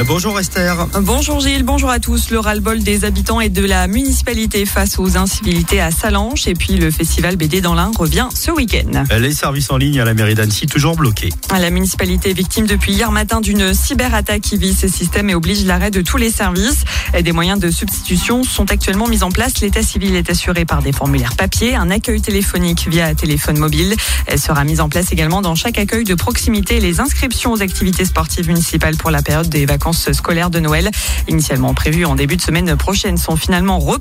Bonjour Esther. Bonjour Gilles, bonjour à tous. Le ras-le-bol des habitants et de la municipalité face aux incivilités à Sallanches. Et puis le festival BD dans l'Ain revient ce week-end. Les services en ligne à la mairie d'Annecy toujours bloqués. La municipalité est victime depuis hier matin d'une cyberattaque qui vise ses systèmes et oblige l'arrêt de tous les services. Des moyens de substitution sont actuellement mis en place. L'état civil est assuré par des formulaires papier. Un accueil téléphonique via téléphone mobile sera mis en place également dans chaque accueil de proximité. Les inscriptions aux activités sportives municipales pour la période des vacances scolaires de Noël, initialement prévues en début de semaine prochaine, sont finalement reportées.